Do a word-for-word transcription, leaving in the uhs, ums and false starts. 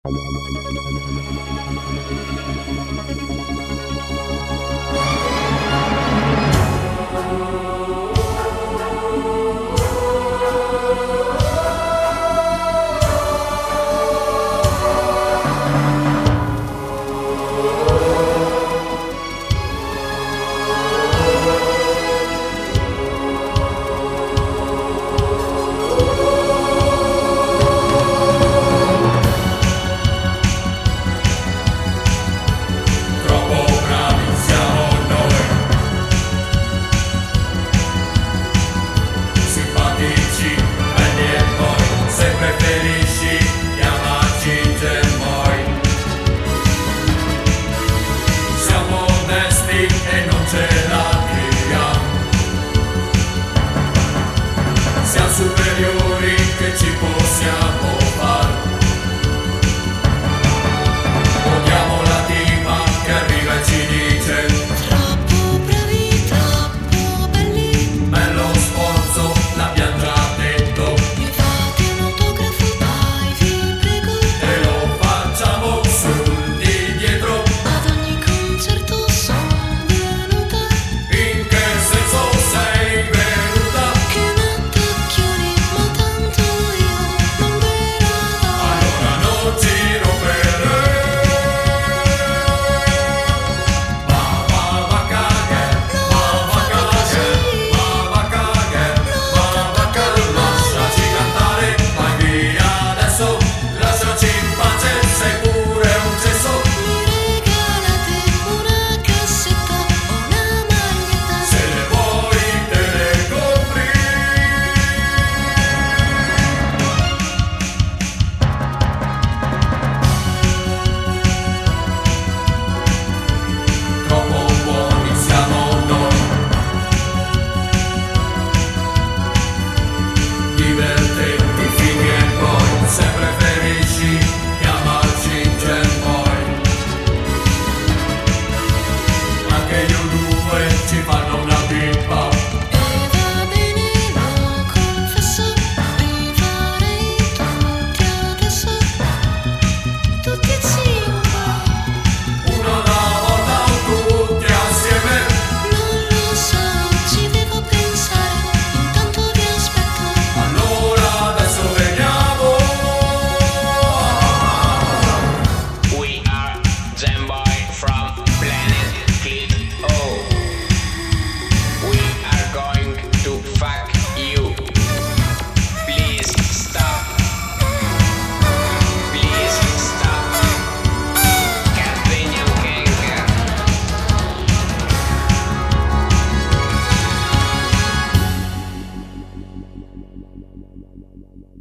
Superiori che ci possiamo far. Odiamo la tipa che arriva e ci dice: troppo bravi, troppo belli. Bello sforzo, l'abbiamo già detto. Mi fate un autografo, dai, vi prego. E lo facciamo sul di dietro. Ad ogni concerto sono venuta. In che senso sei venuta? Che m'attacchioni, ma tanto io non ve la do. Allora non ci rompere. Ma va va cagare, ma va cagare, ma va cagare, ma va cagare. Lasciaci cantare, vai via adesso. Lasciaci in pace, sei pure un cesso. Mi regalate una cassetta o una maglietta. Se le vuoi te le compri. Troppo buoni siamo noi. Divertenti fighi e poi, se preferisci chiamarci Ginger Boy. Anche io due ci fanno una pippa. E va bene, lo confesso, li farei tutti adesso. Tutti e cinque. Uno alla volta o tutti assieme. Non lo so, ci devo pensare, intanto vi aspetto. Allora adesso vediamo. We are Zenboy from Planet Kid O. We are going to fuck you. Please stop. Please stop. Carpegna Gang. La la la la la la la la la la la la la la la la